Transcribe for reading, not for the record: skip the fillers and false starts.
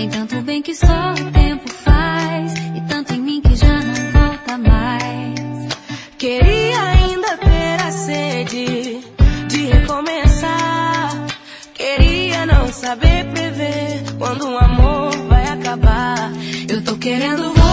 Tem tanto bem que só o tempo faz, e tanto em mim que já não volta mais. Queria ainda ter a sede de recomeçar. Queria não saber prever quando um amor vai acabar. Eu tô querendo